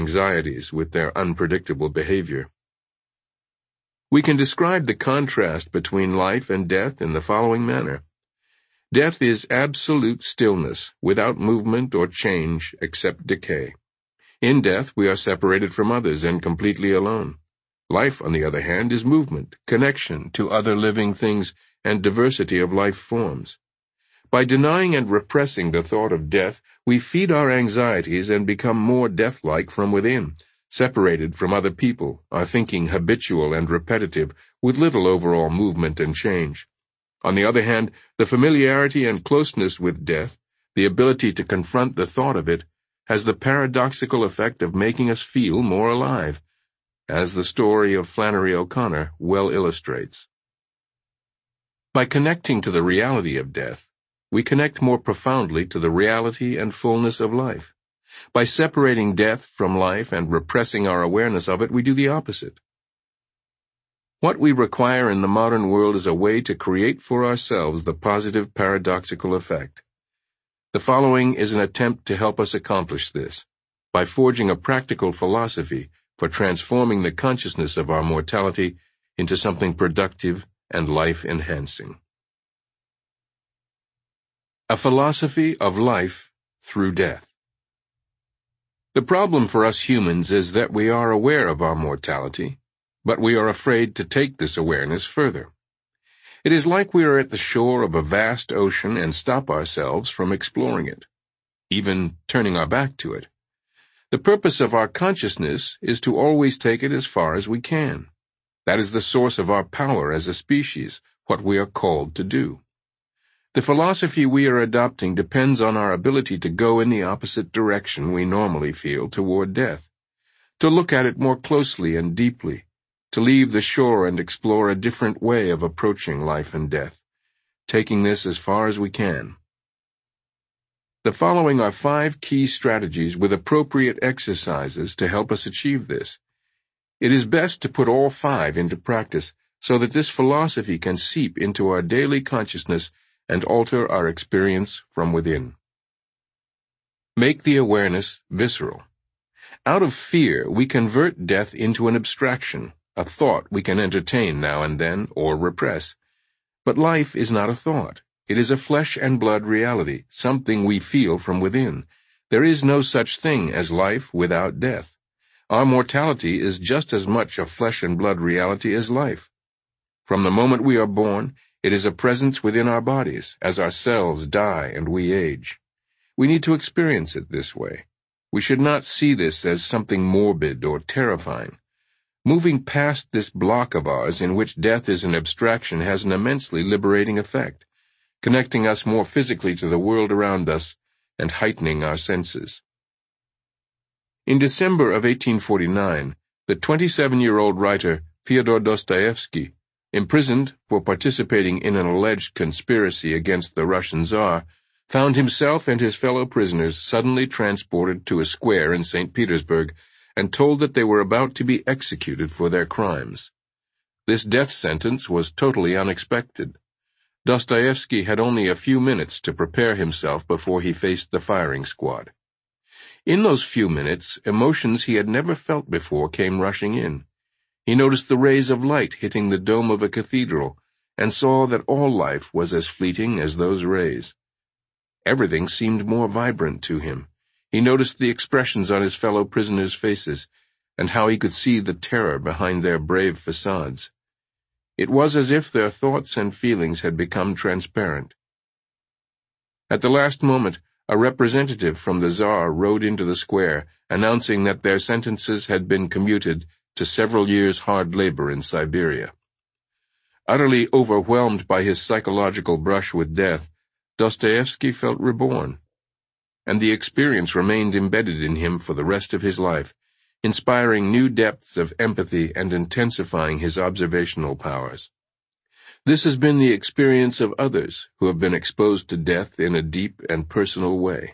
anxieties with their unpredictable behavior. We can describe the contrast between life and death in the following manner. Death is absolute stillness, without movement or change except decay. In death, we are separated from others and completely alone. Life, on the other hand, is movement, connection to other living things, and diversity of life forms. By denying and repressing the thought of death, we feed our anxieties and become more death-like from within, separated from other people, our thinking habitual and repetitive, with little overall movement and change. On the other hand, the familiarity and closeness with death, the ability to confront the thought of it, has the paradoxical effect of making us feel more alive, as the story of Flannery O'Connor well illustrates. By connecting to the reality of death, we connect more profoundly to the reality and fullness of life. By separating death from life and repressing our awareness of it, we do the opposite. What we require in the modern world is a way to create for ourselves the positive paradoxical effect. The following is an attempt to help us accomplish this, by forging a practical philosophy for transforming the consciousness of our mortality into something productive and life-enhancing. A philosophy of life through death. The problem for us humans is that we are aware of our mortality, but we are afraid to take this awareness further. It is like we are at the shore of a vast ocean and stop ourselves from exploring it, even turning our back to it. The purpose of our consciousness is to always take it as far as we can. That is the source of our power as a species, what we are called to do. The philosophy we are adopting depends on our ability to go in the opposite direction we normally feel toward death, to look at it more closely and deeply, to leave the shore and explore a different way of approaching life and death, taking this as far as we can. The following are 5 key strategies with appropriate exercises to help us achieve this. It is best to put all 5 into practice so that this philosophy can seep into our daily consciousness and alter our experience from within. Make the awareness visceral. Out of fear, we convert death into an abstraction, a thought we can entertain now and then or repress. But life is not a thought. It is a flesh and blood reality, something we feel from within. There is no such thing as life without death. Our mortality is just as much a flesh and blood reality as life. From the moment we are born, it is a presence within our bodies, as our cells die and we age. We need to experience it this way. We should not see this as something morbid or terrifying. Moving past this block of ours in which death is an abstraction has an immensely liberating effect, connecting us more physically to the world around us and heightening our senses. In December of 1849, the 27-year-old writer Fyodor Dostoevsky, imprisoned for participating in an alleged conspiracy against the Russian Tsar, found himself and his fellow prisoners suddenly transported to a square in St. Petersburg and told that they were about to be executed for their crimes. This death sentence was totally unexpected. Dostoevsky had only a few minutes to prepare himself before he faced the firing squad. In those few minutes, emotions he had never felt before came rushing in. He noticed the rays of light hitting the dome of a cathedral and saw that all life was as fleeting as those rays. Everything seemed more vibrant to him. He noticed the expressions on his fellow prisoners' faces and how he could see the terror behind their brave facades. It was as if their thoughts and feelings had become transparent. At the last moment, a representative from the Tsar rode into the square, announcing that their sentences had been commuted to several years' hard labor in Siberia. Utterly overwhelmed by his psychological brush with death, Dostoevsky felt reborn, and the experience remained embedded in him for the rest of his life, inspiring new depths of empathy and intensifying his observational powers. This has been the experience of others who have been exposed to death in a deep and personal way.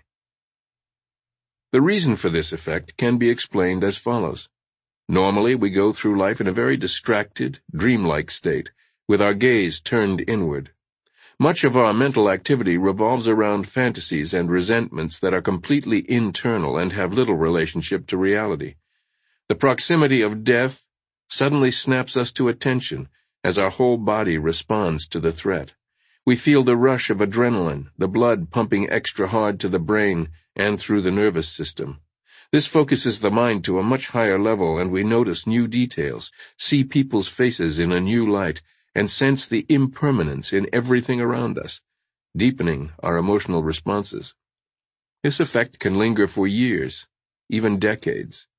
The reason for this effect can be explained as follows. Normally, we go through life in a very distracted, dreamlike state, with our gaze turned inward. Much of our mental activity revolves around fantasies and resentments that are completely internal and have little relationship to reality. The proximity of death suddenly snaps us to attention as our whole body responds to the threat. We feel the rush of adrenaline, the blood pumping extra hard to the brain and through the nervous system. This focuses the mind to a much higher level, and we notice new details, see people's faces in a new light, and sense the impermanence in everything around us, deepening our emotional responses. This effect can linger for years, even decades.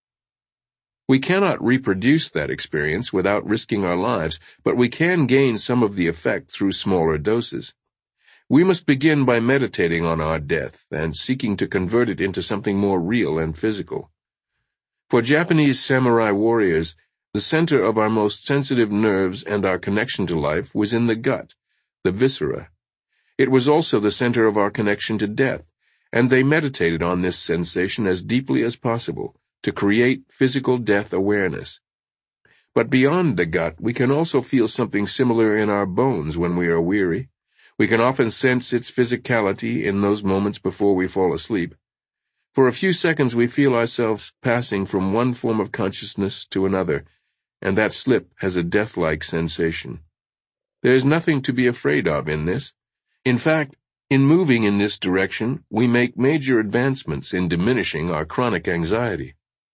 We cannot reproduce that experience without risking our lives, but we can gain some of the effect through smaller doses. We must begin by meditating on our death and seeking to convert it into something more real and physical. For Japanese samurai warriors, the center of our most sensitive nerves and our connection to life was in the gut, the viscera. It was also the center of our connection to death, and they meditated on this sensation as deeply as possible to create physical death awareness. But beyond the gut, we can also feel something similar in our bones when we are weary. We can often sense its physicality in those moments before we fall asleep. For a few seconds we feel ourselves passing from one form of consciousness to another, and that slip has a death-like sensation. There is nothing to be afraid of in this. In fact, in moving in this direction, we make major advancements in diminishing our chronic anxiety.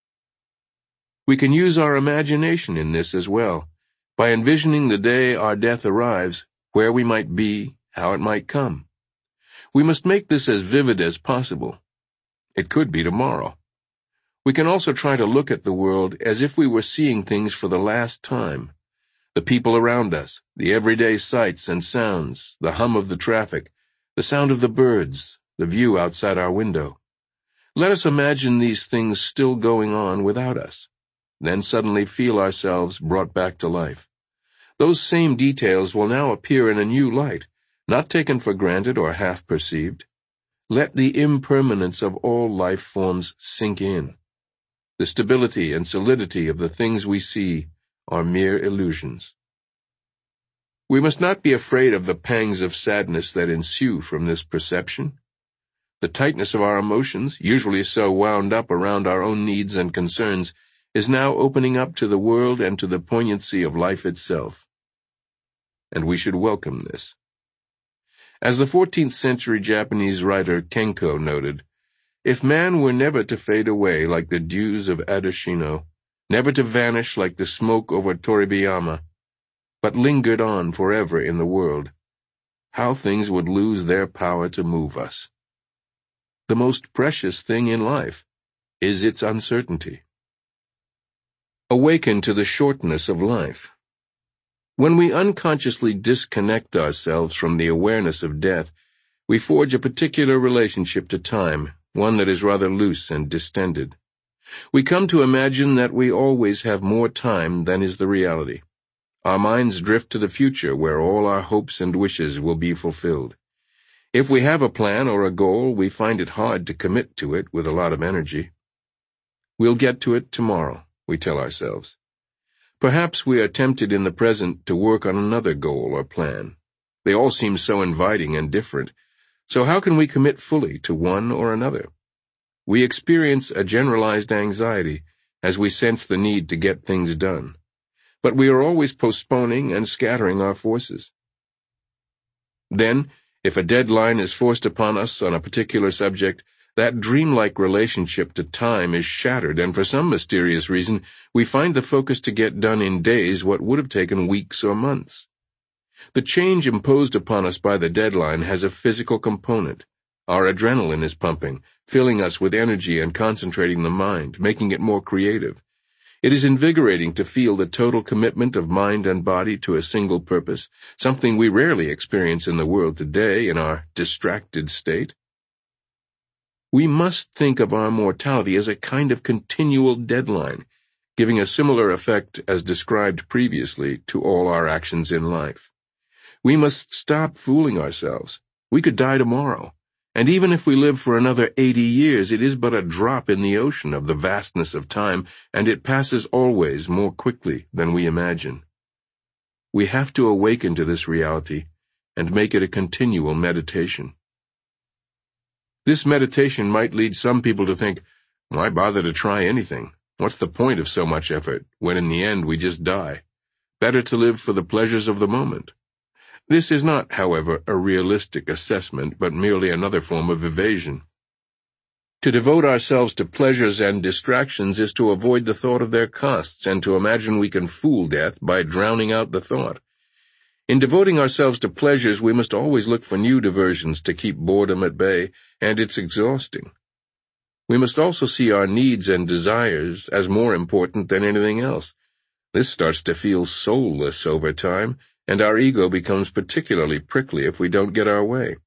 We can use our imagination in this as well, by envisioning the day our death arrives, where we might be, how it might come. We must make this as vivid as possible. It could be tomorrow. We can also try to look at the world as if we were seeing things for the last time. The people around us, the everyday sights and sounds, the hum of the traffic, the sound of the birds, the view outside our window. Let us imagine these things still going on without us, then suddenly feel ourselves brought back to life. Those same details will now appear in a new light, not taken for granted or half perceived. Let the impermanence of all life forms sink in. The stability and solidity of the things we see are mere illusions. We must not be afraid of the pangs of sadness that ensue from this perception. The tightness of our emotions, usually so wound up around our own needs and concerns, is now opening up to the world and to the poignancy of life itself. And we should welcome this. As the 14th century Japanese writer Kenko noted, if man were never to fade away like the dews of Adashino, never to vanish like the smoke over Toribeyama, but lingered on forever in the world, how things would lose their power to move us. The most precious thing in life is its uncertainty. Awaken to the shortness of life. When we unconsciously disconnect ourselves from the awareness of death, we forge a particular relationship to time, one that is rather loose and distended. We come to imagine that we always have more time than is the reality. Our minds drift to the future where all our hopes and wishes will be fulfilled. If we have a plan or a goal, we find it hard to commit to it with a lot of energy. We'll get to it tomorrow, we tell ourselves. Perhaps we are tempted in the present to work on another goal or plan. They all seem so inviting and different. So how can we commit fully to one or another? We experience a generalized anxiety as we sense the need to get things done. But we are always postponing and scattering our forces. Then, if a deadline is forced upon us on a particular subject, that dreamlike relationship to time is shattered, and for some mysterious reason, we find the focus to get done in days what would have taken weeks or months. The change imposed upon us by the deadline has a physical component. Our adrenaline is pumping, filling us with energy and concentrating the mind, making it more creative. It is invigorating to feel the total commitment of mind and body to a single purpose, something we rarely experience in the world today in our distracted state. We must think of our mortality as a kind of continual deadline, giving a similar effect as described previously to all our actions in life. We must stop fooling ourselves. We could die tomorrow, and even if we live for another 80 years, it is but a drop in the ocean of the vastness of time, and it passes always more quickly than we imagine. We have to awaken to this reality and make it a continual meditation. This meditation might lead some people to think, why bother to try anything? What's the point of so much effort, when in the end we just die? Better to live for the pleasures of the moment. This is not, however, a realistic assessment, but merely another form of evasion. To devote ourselves to pleasures and distractions is to avoid the thought of their costs and to imagine we can fool death by drowning out the thought. In devoting ourselves to pleasures, we must always look for new diversions to keep boredom at bay, and it's exhausting. We must also see our needs and desires as more important than anything else. This starts to feel soulless over time, and our ego becomes particularly prickly if we don't get our way.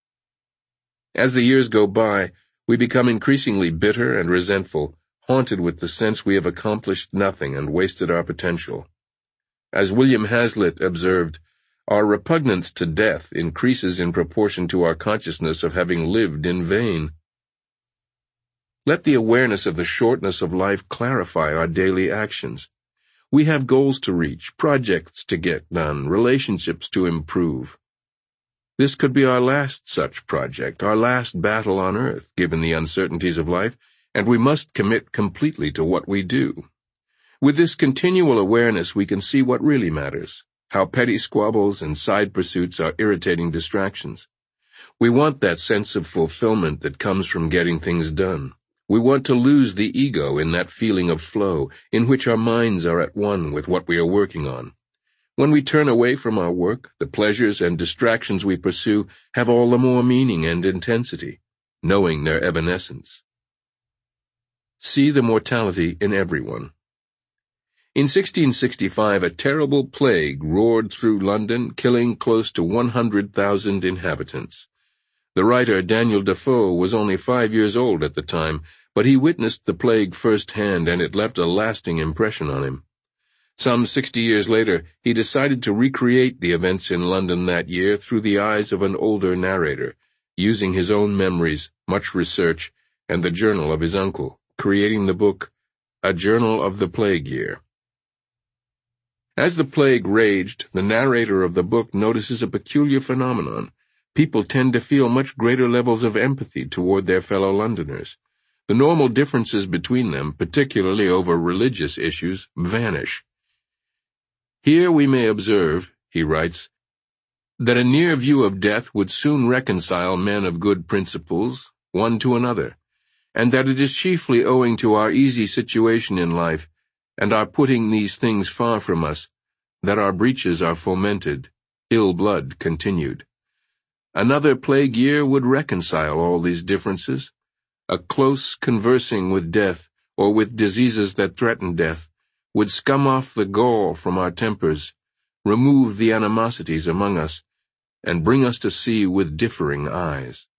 As the years go by, we become increasingly bitter and resentful, haunted with the sense we have accomplished nothing and wasted our potential. As William Hazlitt observed, our repugnance to death increases in proportion to our consciousness of having lived in vain. Let the awareness of the shortness of life clarify our daily actions. We have goals to reach, projects to get done, relationships to improve. This could be our last such project, our last battle on earth, given the uncertainties of life, and we must commit completely to what we do. With this continual awareness, we can see what really matters, how petty squabbles and side pursuits are irritating distractions. We want that sense of fulfillment that comes from getting things done. We want to lose the ego in that feeling of flow, in which our minds are at one with what we are working on. When we turn away from our work, the pleasures and distractions we pursue have all the more meaning and intensity, knowing their evanescence. See the mortality in everyone. In 1665, a terrible plague roared through London, killing close to 100,000 inhabitants. The writer Daniel Defoe was only 5 years old at the time, but he witnessed the plague firsthand, and it left a lasting impression on him. Some 60 years later, he decided to recreate the events in London that year through the eyes of an older narrator, using his own memories, much research, and the journal of his uncle, creating the book, A Journal of the Plague Year. As the plague raged, the narrator of the book notices a peculiar phenomenon. People tend to feel much greater levels of empathy toward their fellow Londoners. The normal differences between them, particularly over religious issues, vanish. Here we may observe, he writes, that a near view of death would soon reconcile men of good principles, one to another, and that it is chiefly owing to our easy situation in life, and our putting these things far from us, that our breaches are fomented, ill blood continued. Another plague year would reconcile all these differences. A close conversing with death, or with diseases that threaten death, would scum off the gall from our tempers, remove the animosities among us, and bring us to see with differing eyes.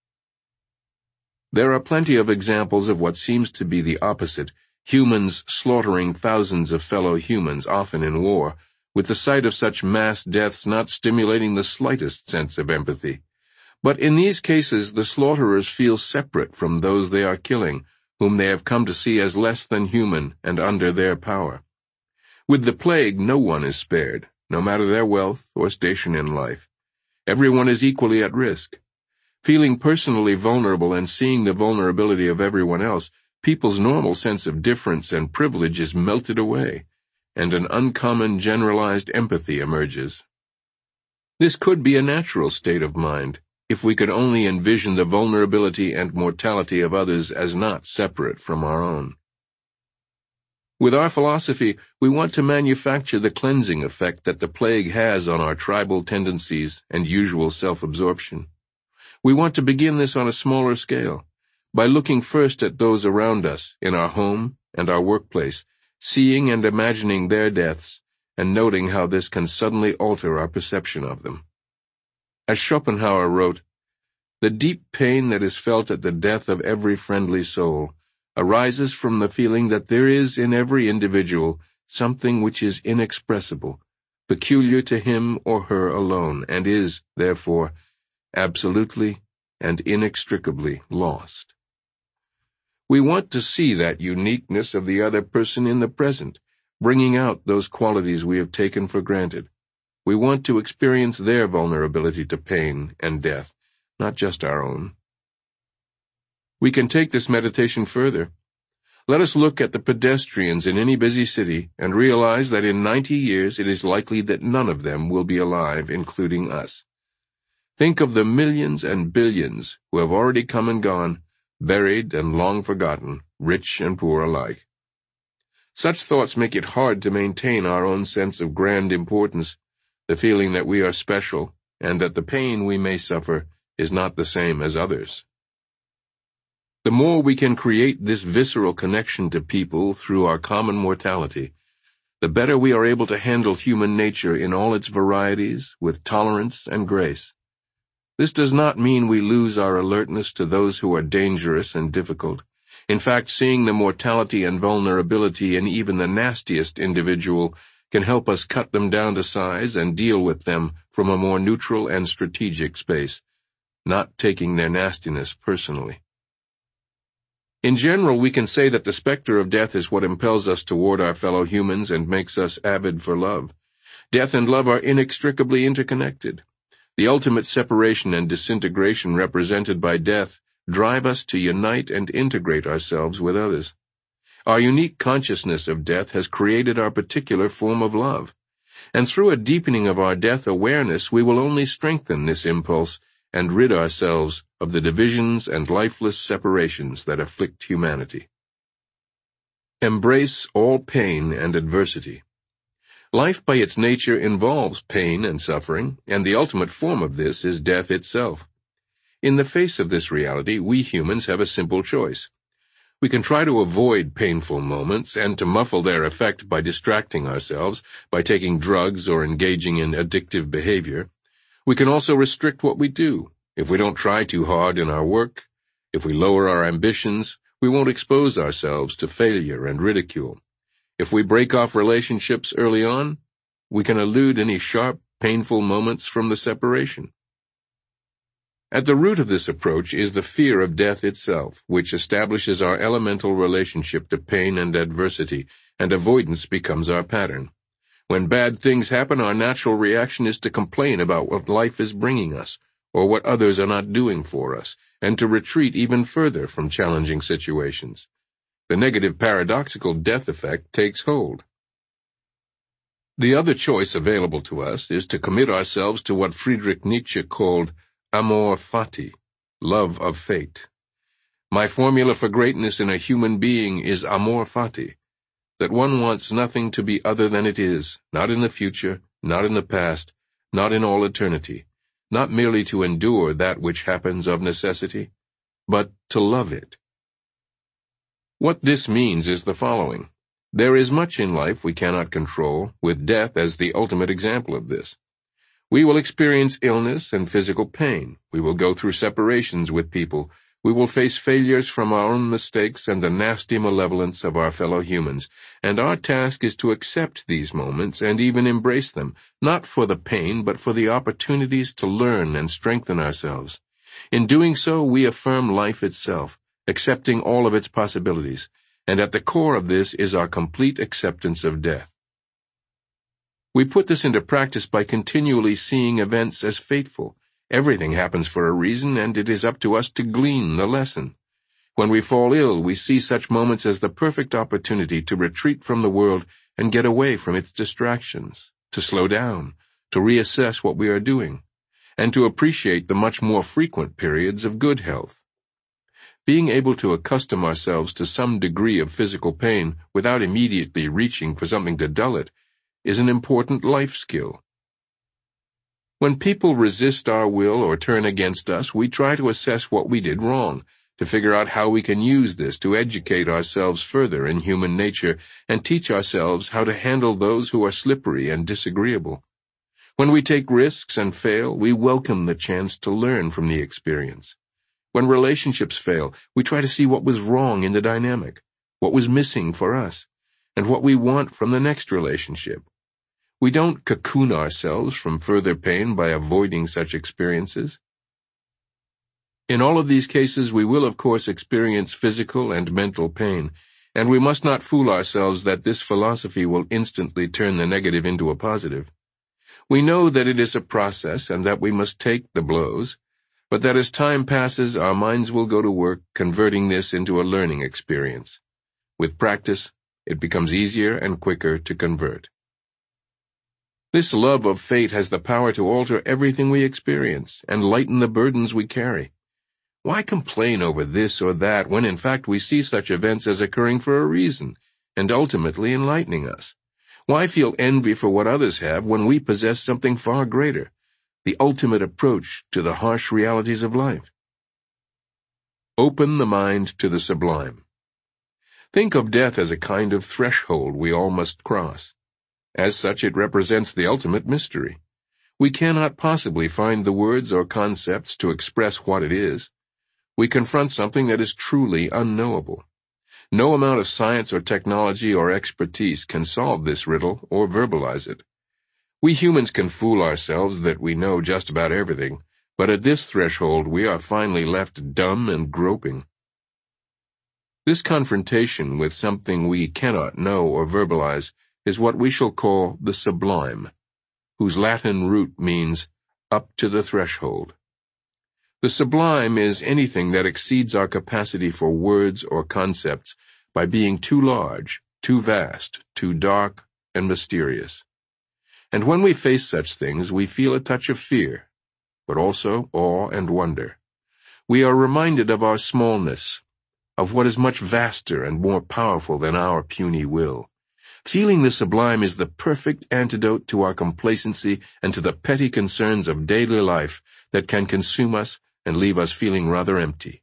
There are plenty of examples of what seems to be the opposite, humans slaughtering thousands of fellow humans, often in war, with the sight of such mass deaths not stimulating the slightest sense of empathy. But in these cases, the slaughterers feel separate from those they are killing, whom they have come to see as less than human and under their power. With the plague, no one is spared, no matter their wealth or station in life. Everyone is equally at risk. Feeling personally vulnerable and seeing the vulnerability of everyone else, people's normal sense of difference and privilege is melted away, and an uncommon generalized empathy emerges. This could be a natural state of mind, if we could only envision the vulnerability and mortality of others as not separate from our own. With our philosophy, we want to manufacture the cleansing effect that the plague has on our tribal tendencies and usual self-absorption. We want to begin this on a smaller scale, by looking first at those around us, in our home and our workplace, seeing and imagining their deaths, and noting how this can suddenly alter our perception of them. As Schopenhauer wrote, "The deep pain that is felt at the death of every friendly soul arises from the feeling that there is in every individual something which is inexpressible, peculiar to him or her alone, and is, therefore, absolutely and inextricably lost." We want to see that uniqueness of the other person in the present, bringing out those qualities we have taken for granted. We want to experience their vulnerability to pain and death, not just our own. We can take this meditation further. Let us look at the pedestrians in any busy city and realize that in 90 years it is likely that none of them will be alive, including us. Think of the millions and billions who have already come and gone, buried and long forgotten, rich and poor alike. Such thoughts make it hard to maintain our own sense of grand importance, the feeling that we are special, and that the pain we may suffer is not the same as others. The more we can create this visceral connection to people through our common mortality, the better we are able to handle human nature in all its varieties with tolerance and grace. This does not mean we lose our alertness to those who are dangerous and difficult. In fact, seeing the mortality and vulnerability in even the nastiest individual can help us cut them down to size and deal with them from a more neutral and strategic space, not taking their nastiness personally. In general, we can say that the specter of death is what impels us toward our fellow humans and makes us avid for love. Death and love are inextricably interconnected. The ultimate separation and disintegration represented by death drive us to unite and integrate ourselves with others. Our unique consciousness of death has created our particular form of love, and through a deepening of our death awareness we will only strengthen this impulse and rid ourselves of the divisions and lifeless separations that afflict humanity. Embrace all pain and adversity. Life by its nature involves pain and suffering, and the ultimate form of this is death itself. In the face of this reality, we humans have a simple choice. We can try to avoid painful moments and to muffle their effect by distracting ourselves, by taking drugs or engaging in addictive behavior. We can also restrict what we do. If we don't try too hard in our work, if we lower our ambitions, we won't expose ourselves to failure and ridicule. If we break off relationships early on, we can elude any sharp, painful moments from the separation. At the root of this approach is the fear of death itself, which establishes our elemental relationship to pain and adversity, and avoidance becomes our pattern. When bad things happen, our natural reaction is to complain about what life is bringing us, or what others are not doing for us, and to retreat even further from challenging situations. The negative paradoxical death effect takes hold. The other choice available to us is to commit ourselves to what Friedrich Nietzsche called amor fati, love of fate. My formula for greatness in a human being is amor fati, that one wants nothing to be other than it is, not in the future, not in the past, not in all eternity, not merely to endure that which happens of necessity, but to love it. What this means is the following. There is much in life we cannot control, with death as the ultimate example of this. We will experience illness and physical pain. We will go through separations with people. We will face failures from our own mistakes and the nasty malevolence of our fellow humans, and our task is to accept these moments and even embrace them, not for the pain, but for the opportunities to learn and strengthen ourselves. In doing so, we affirm life itself, accepting all of its possibilities, and at the core of this is our complete acceptance of death. We put this into practice by continually seeing events as fateful. Everything happens for a reason, and it is up to us to glean the lesson. When we fall ill, we see such moments as the perfect opportunity to retreat from the world and get away from its distractions, to slow down, to reassess what we are doing, and to appreciate the much more frequent periods of good health. Being able to accustom ourselves to some degree of physical pain without immediately reaching for something to dull it is an important life skill. When people resist our will or turn against us, we try to assess what we did wrong, to figure out how we can use this to educate ourselves further in human nature and teach ourselves how to handle those who are slippery and disagreeable. When we take risks and fail, we welcome the chance to learn from the experience. When relationships fail, we try to see what was wrong in the dynamic, what was missing for us, and what we want from the next relationship. We don't cocoon ourselves from further pain by avoiding such experiences. In all of these cases, we will of course experience physical and mental pain, and we must not fool ourselves that this philosophy will instantly turn the negative into a positive. We know that it is a process and that we must take the blows, but that as time passes, our minds will go to work converting this into a learning experience. With practice, it becomes easier and quicker to convert. This love of fate has the power to alter everything we experience and lighten the burdens we carry. Why complain over this or that when in fact we see such events as occurring for a reason and ultimately enlightening us? Why feel envy for what others have when we possess something far greater, the ultimate approach to the harsh realities of life? Open the mind to the sublime. Think of death as a kind of threshold we all must cross. As such, it represents the ultimate mystery. We cannot possibly find the words or concepts to express what it is. We confront something that is truly unknowable. No amount of science or technology or expertise can solve this riddle or verbalize it. We humans can fool ourselves that we know just about everything, but at this threshold we are finally left dumb and groping. This confrontation with something we cannot know or verbalize is what we shall call the sublime, whose Latin root means up to the threshold. The sublime is anything that exceeds our capacity for words or concepts by being too large, too vast, too dark, and mysterious. And when we face such things, we feel a touch of fear, but also awe and wonder. We are reminded of our smallness, of what is much vaster and more powerful than our puny will. Feeling the sublime is the perfect antidote to our complacency and to the petty concerns of daily life that can consume us and leave us feeling rather empty.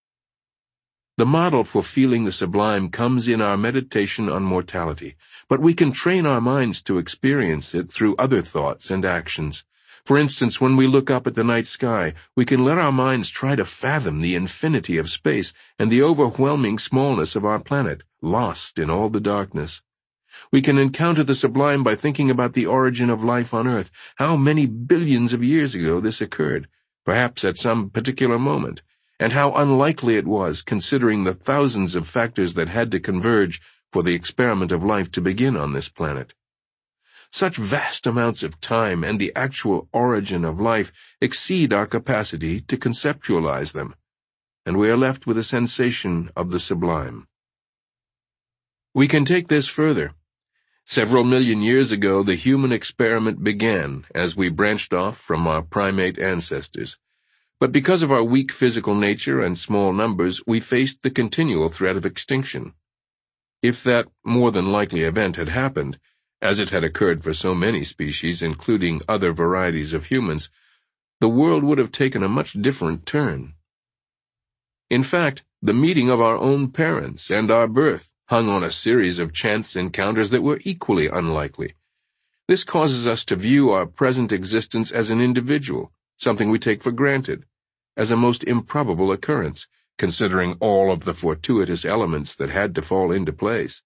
The model for feeling the sublime comes in our meditation on mortality, but we can train our minds to experience it through other thoughts and actions. For instance, when we look up at the night sky, we can let our minds try to fathom the infinity of space and the overwhelming smallness of our planet, lost in all the darkness. We can encounter the sublime by thinking about the origin of life on Earth, how many billions of years ago this occurred, perhaps at some particular moment, and how unlikely it was considering the thousands of factors that had to converge for the experiment of life to begin on this planet. Such vast amounts of time and the actual origin of life exceed our capacity to conceptualize them, and we are left with a sensation of the sublime. We can take this further. Several million years ago, the human experiment began as we branched off from our primate ancestors. But because of our weak physical nature and small numbers, we faced the continual threat of extinction. If that more than likely event had happened, as it had occurred for so many species, including other varieties of humans, the world would have taken a much different turn. In fact, the meeting of our own parents and our birth hung on a series of chance encounters that were equally unlikely. This causes us to view our present existence as an individual, something we take for granted, as a most improbable occurrence, considering all of the fortuitous elements that had to fall into place.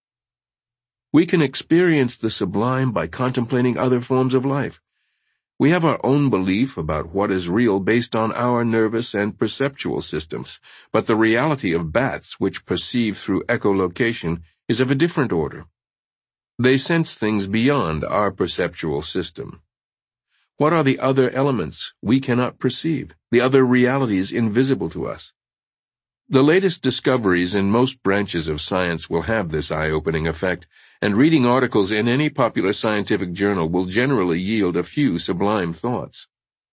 We can experience the sublime by contemplating other forms of life. We have our own belief about what is real based on our nervous and perceptual systems, but the reality of bats which perceive through echolocation is of a different order. They sense things beyond our perceptual system. What are the other elements we cannot perceive, the other realities invisible to us? The latest discoveries in most branches of science will have this eye-opening effect, and reading articles in any popular scientific journal will generally yield a few sublime thoughts.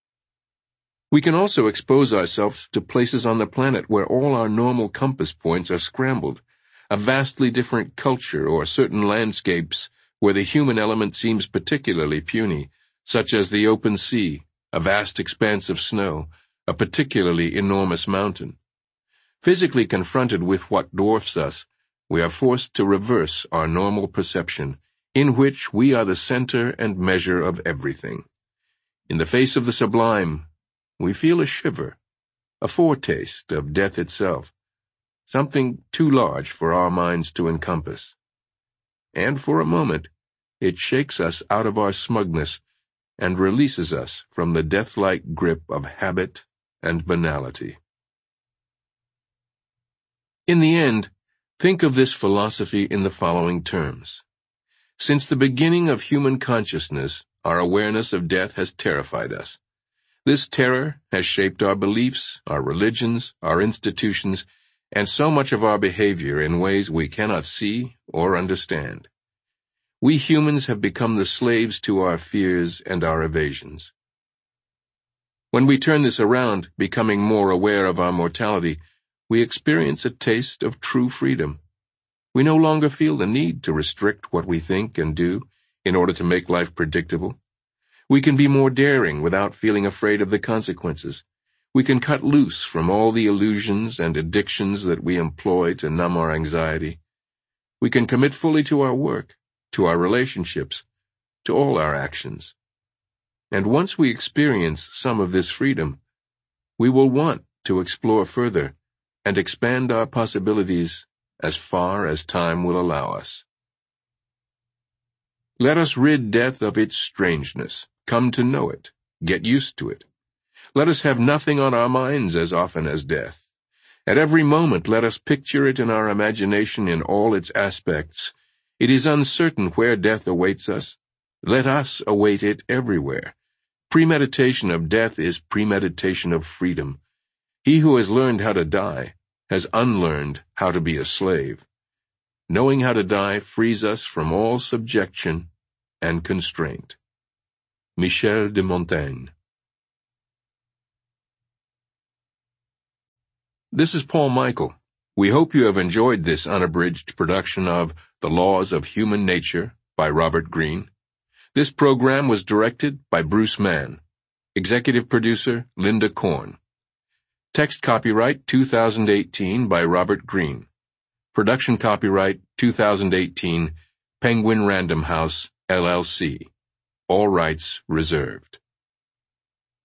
We can also expose ourselves to places on the planet where all our normal compass points are scrambled, a vastly different culture or certain landscapes where the human element seems particularly puny, such as the open sea, a vast expanse of snow, a particularly enormous mountain. Physically confronted with what dwarfs us, we are forced to reverse our normal perception, in which we are the center and measure of everything. In the face of the sublime, we feel a shiver, a foretaste of death itself, something too large for our minds to encompass. And for a moment, it shakes us out of our smugness and releases us from the death-like grip of habit and banality. In the end, think of this philosophy in the following terms. Since the beginning of human consciousness, our awareness of death has terrified us. This terror has shaped our beliefs, our religions, our institutions, and so much of our behavior in ways we cannot see or understand. We humans have become the slaves to our fears and our evasions. When we turn this around, becoming more aware of our mortality, we experience a taste of true freedom. We no longer feel the need to restrict what we think and do in order to make life predictable. We can be more daring without feeling afraid of the consequences. We can cut loose from all the illusions and addictions that we employ to numb our anxiety. We can commit fully to our work, to our relationships, to all our actions. And once we experience some of this freedom, we will want to explore further and expand our possibilities as far as time will allow us. Let us rid death of its strangeness, come to know it, get used to it. Let us have nothing on our minds as often as death. At every moment let us picture it in our imagination in all its aspects. It is uncertain where death awaits us. Let us await it everywhere. Premeditation of death is premeditation of freedom. He who has learned how to die has unlearned how to be a slave. Knowing how to die frees us from all subjection and constraint. Michel de Montaigne. This is Paul Michael. We hope you have enjoyed this unabridged production of The Laws of Human Nature by Robert Greene. This program was directed by Bruce Mann. Executive producer Linda Korn. Text copyright 2018 by Robert Greene. Production copyright 2018 Penguin Random House, LLC. All rights reserved.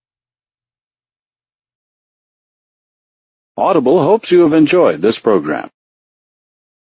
Audible hopes you have enjoyed this program.